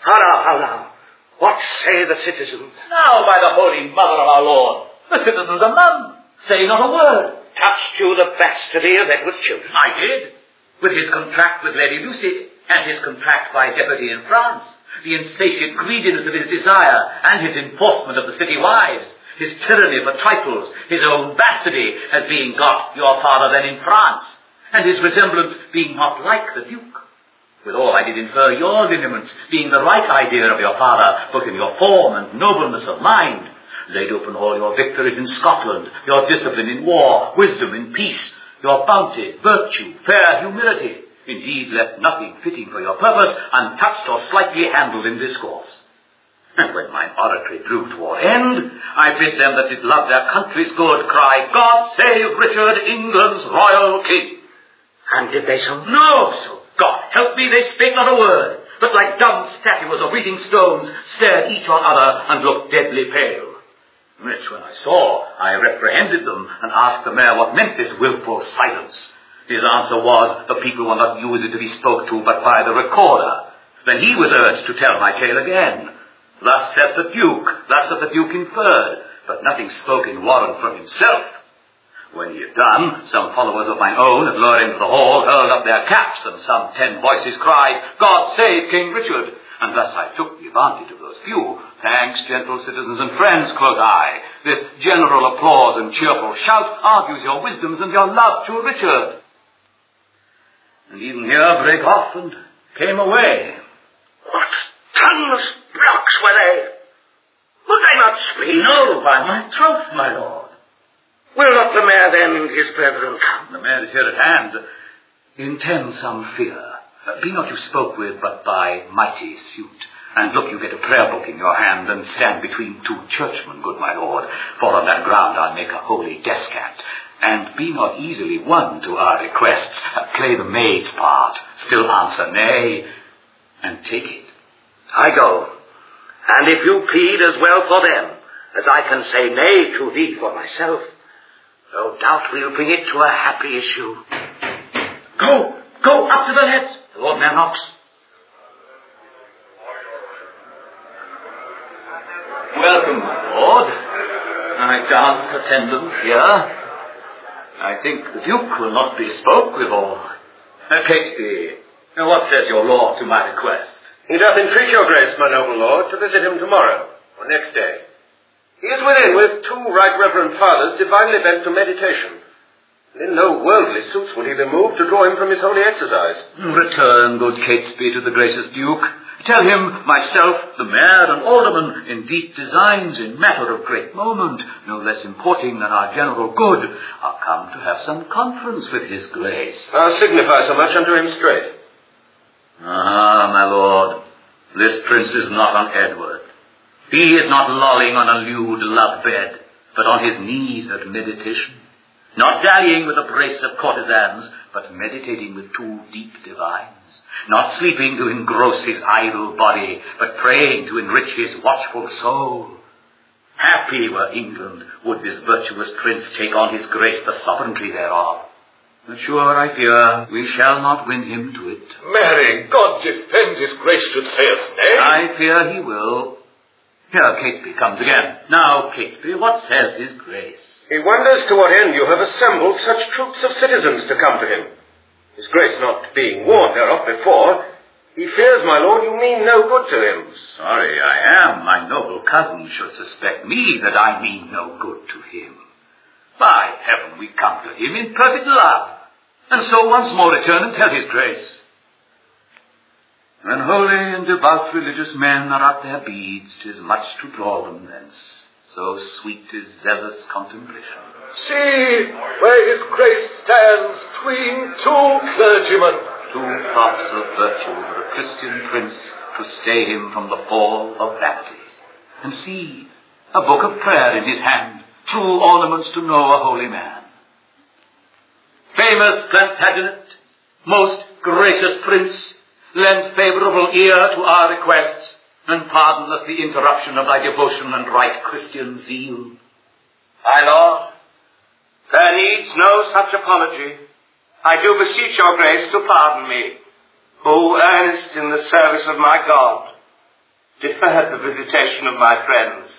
How now? What say the citizens? Now, by the Holy Mother of our Lord, the citizens are none. Say not a word. Touched you the bastardy of Edward's children? I did. With his contract with Lady Lucy, and his contract by deputy in France, the insatiate greediness of his desire, and his enforcement of the city wives, his tyranny for titles, his own bastardy as being got your father then in France, and his resemblance being not like the Duke. Withal I did infer your lineaments being the right idea of your father, both in your form and nobleness of mind, laid open all your victories in Scotland, your discipline in war, wisdom in peace, your bounty, virtue, fair humility, indeed left nothing fitting for your purpose untouched or slightly handled in discourse. And when mine oratory drew toward end, I bid them that did love their country's good cry, God save Richard, England's royal king. And did they so? No, so God help me, they spake not a word, but like dumb statues or breathing stones, stared each on other and looked deadly pale. Which when I saw, I reprehended them and asked the mayor what meant this wilful silence. His answer was, the people were not used to be spoke to but by the recorder. Then he was urged to tell my tale again. Thus said the Duke, thus hath the Duke inferred, but nothing spoke in warrant from himself. When he had done, some followers of mine own, at lower end of the hall, hurled up their caps, and some 10 voices cried, God save King Richard! And thus I took the advantage of those few. Thanks, gentle citizens and friends, quoth I. This general applause and cheerful shout argues your wisdoms and your love to Richard. And even here brake off and came away. What tongueless blocks were they? Would they not speak? No, by my troth, my lord. Will not the mayor then and his brethren come? The mayor is here at hand. Intend some fear. Be not you spoke with, but by mighty suit. And look, you get a prayer book in your hand, and stand between 2 churchmen, good my lord, for on that ground I'll make a holy descant. And be not easily won to our requests. Play the maid's part, still answer nay, and take it. I go, and if you plead as well for them, as I can say nay to thee for myself, no doubt we'll bring it to a happy issue. Go up to the heads. The Lord Mayor knocks. Welcome, my lord. I dance attendance here. I think the Duke will not be spoke withal. Catesby, what says your lord to my request? He doth entreat your grace, my noble lord, to visit him tomorrow, or next day. He is within with 2 right reverend fathers divinely bent to meditation. And in no worldly suits will he be moved to draw him from his holy exercise. Return, good Catesby, to the gracious Duke. Tell him, myself, the mayor and aldermen, in deep designs in matter of great moment, no less importing than our general good, are come to have some conference with his grace. I'll signify so much unto him straight. Ah, my lord, this prince is not on Edward. He is not lolling on a lewd love bed, but on his knees at meditation. Not dallying with a brace of courtesans, but meditating with 2 deep divines. Not sleeping to engross his idle body, but praying to enrich his watchful soul. Happy were England, would this virtuous prince take on his grace the sovereignty thereof. But sure, I fear, we shall not win him to it. Marry, God defend his grace should say us nay. I fear he will. Here Catesby comes again. Now, Catesby, what says his grace? He wonders to what end you have assembled such troops of citizens to come to him. His grace not being warned thereof before, he fears, my lord, you mean no good to him. Sorry I am my noble cousin should suspect me that I mean no good to him. By heaven, we come to him in perfect love, and so once more return and tell his grace. When holy and devout religious men are at their beads, 'tis much to draw them thence. So sweet is zealous contemplation. See where his grace stands between 2 clergymen. 2 thoughts of virtue for a Christian prince to stay him from the fall of vanity. And see, a book of prayer in his hand, true ornaments to know a holy man. Famous Plantagenet, most gracious prince, lend favourable ear to our requests, and pardon us the interruption of thy devotion and right Christian zeal. My lord, there needs no such apology. I do beseech your grace to pardon me, who earnest in the service of my God, deferred the visitation of my friends.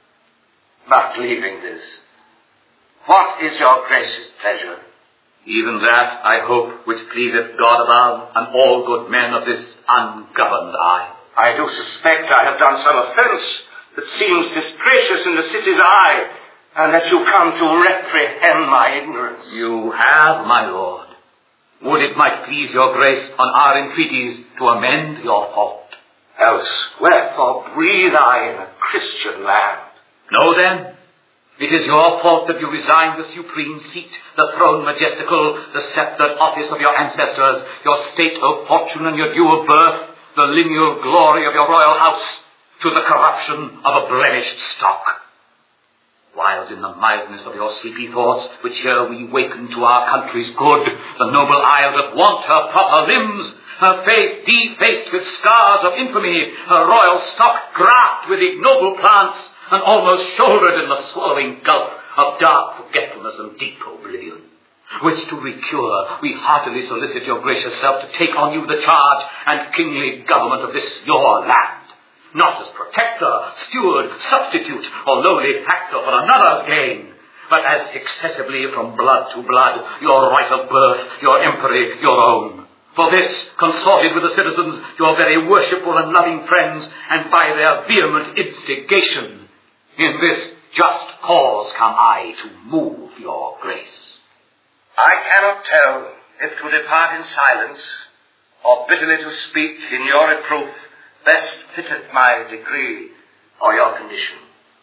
But leaving this, what is your gracious pleasure? Even that, I hope, which pleaseth God above, and all good men of this ungoverned eye. I do suspect I have done some offence that seems disgracious in the city's eye, and that you come to reprehend my ignorance. You have, my lord. Would it might please your grace on our entreaties to amend your fault. Else, wherefore breathe I in a Christian land? Know then, it is your fault that you resign the supreme seat, the throne majestical, the sceptred office of your ancestors, your state of fortune and your due of birth, the lineal glory of your royal house, to the corruption of a blemished stock. Whiles in the mildness of your sleepy thoughts, which here we waken to our country's good, the noble isle doth want her proper limbs, her face defaced with scars of infamy, her royal stock graft with ignoble plants, and almost shouldered in the swallowing gulf of dark forgetfulness and deep oblivion. Which to recure, we heartily solicit your gracious self to take on you the charge and kingly government of this your land, not as protector, steward, substitute, or lowly factor for another's gain, but as successively from blood to blood, your right of birth, your empery, your own. For this, consorted with the citizens, your very worshipful and loving friends, and by their vehement instigation, in this just cause come I to move your grace. I cannot tell if to depart in silence, or bitterly to speak in your reproof, best fitteth my degree or your condition.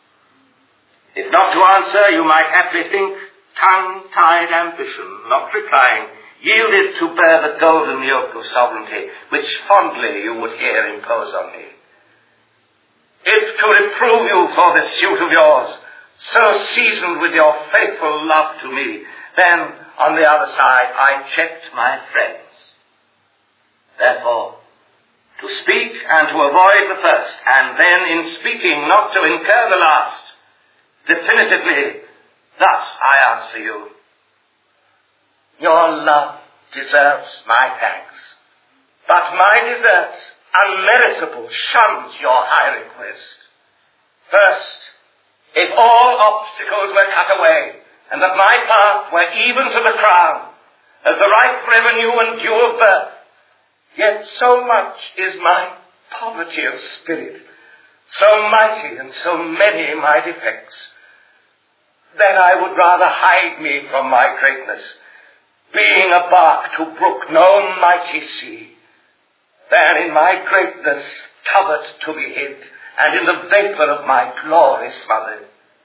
If not to answer, you might haply think tongue-tied ambition, not replying, yielded to bear the golden yoke of sovereignty, which fondly you would here impose on me. If to reprove you for this suit of yours, so seasoned with your faithful love to me, then on the other side I checked my friends. Therefore, to speak and to avoid the first, and then in speaking not to incur the last, definitively, thus I answer you. Your love deserves my thanks, but my deserts, unmeritable, shuns your high request. First, if all obstacles were cut away, and that my path were even to the crown, as the right revenue and due of birth, yet so much is my poverty of spirit, so mighty and so many my defects, then I would rather hide me from my greatness, being a bark to brook no mighty sea, than in my greatness covered to be hid, and in the vapor of my glory smothered.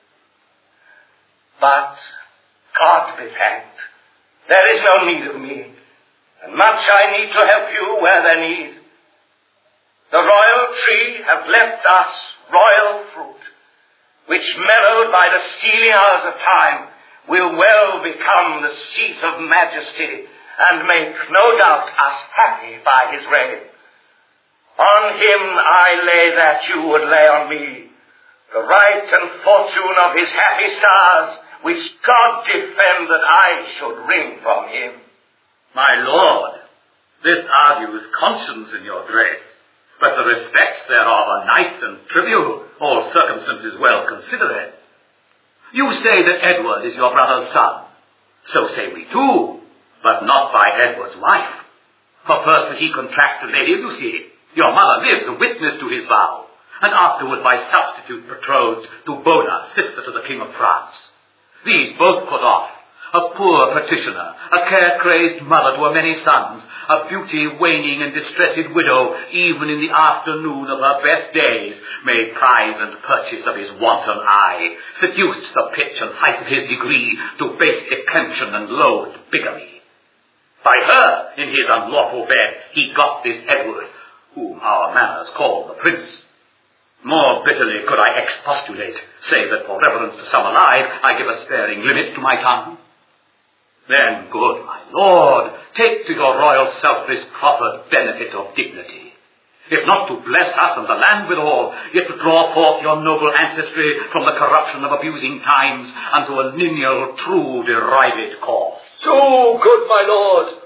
But God be thanked, there is no need of me, and much I need to help you where there need. The royal tree hath left us royal fruit, which mellowed by the stealing hours of time will well become the seat of majesty, and make no doubt us happy by his reign. On him I lay that you would lay on me, the right and fortune of his happy stars, which God defend that I should wring from him. My lord, this argues conscience in your grace, but the respects thereof are nice and trivial, all circumstances well considered. You say that Edward is your brother's son. So say we too, but not by Edward's wife. For first did he contract the Lady Lucy. Your mother lives a witness to his vow, and afterward by substitute betrothed to Bona, sister to the King of France. These both put off, a poor petitioner, a care-crazed mother to her many sons, a beauty waning and distressed widow, even in the afternoon of her best days, made prize and purchase of his wanton eye, seduced the pitch and height of his degree to base declension and loathed bigamy. By her, in his unlawful bed, he got this Edward, whom our manners call the prince. More bitterly could I expostulate, save that for reverence to some alive, I give a sparing limit to my tongue. Then, good my lord, take to your royal self this proffered benefit of dignity, if not to bless us and the land withal, yet to draw forth your noble ancestry from the corruption of abusing times unto a lineal, true, derided course. Do, good my lord,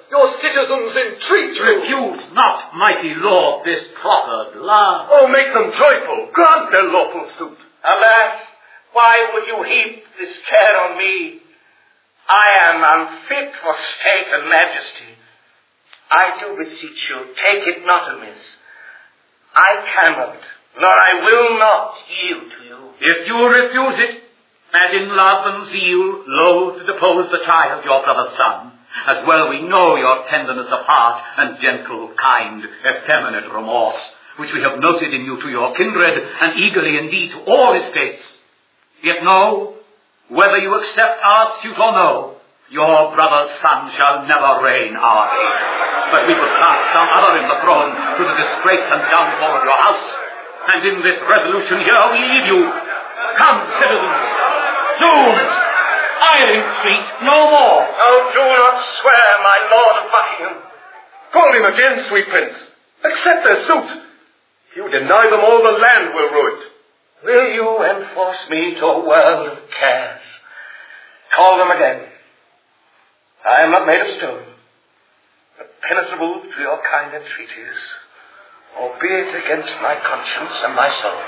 Your citizens entreat you. Refuse not, mighty Lord, this proffered love. Oh, make them joyful. Grant their lawful suit. Alas, why would you heap this care on me? I am unfit for state and majesty. I do beseech you, take it not amiss. I cannot, nor I will not yield to you. If you refuse it, as in love and zeal, loath to depose the child, your brother's son, as well we know your tenderness of heart and gentle, kind, effeminate remorse, which we have noted in you to your kindred, and eagerly indeed to all estates. Yet know, whether you accept our suit or no, your brother's son shall never reign our age. But we will plant some other in the throne to the disgrace and downfall of your house. And in this resolution here we leave you. Come, citizens, soon. I entreat no more. Oh, do not swear, my lord of Buckingham. Call him again, sweet prince. Accept their suit. If you deny them, all the land will rue it. Will you enforce me to a world of cares? Call them again. I am not made of stone, but penetrable to your kind entreaties, albeit against my conscience and my soul.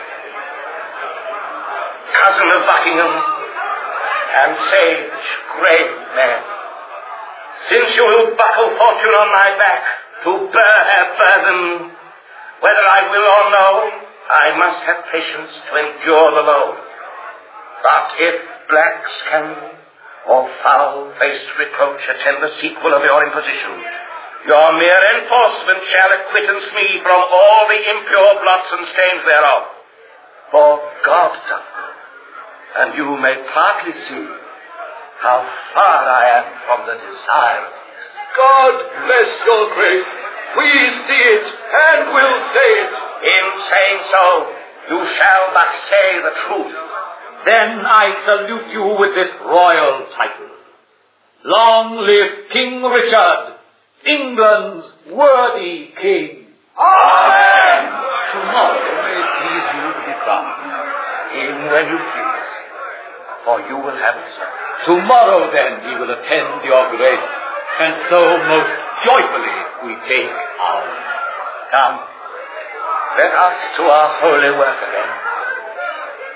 Cousin of Buckingham, and sage, grave man, since you will buckle fortune on my back to bear her burden, whether I will or no, I must have patience to endure the load. But if black scandal or foul-faced reproach attend the sequel of your imposition, your mere enforcement shall acquittance me from all the impure blots and stains thereof. For God doth know, and you may partly see how far I am from the desire of this. God bless your grace. We see it and will say it. In saying so, you shall but say the truth. Then I salute you with this royal title. Long live King Richard, England's worthy king. Amen! Tomorrow may it please you to be crowned. Even when you please, for you will have it so. Tomorrow then he will attend your grace, and so most joyfully we take our leave. Come, let us to our holy work again.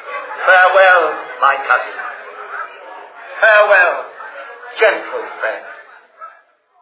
Farewell, my cousin. Farewell, gentle friend.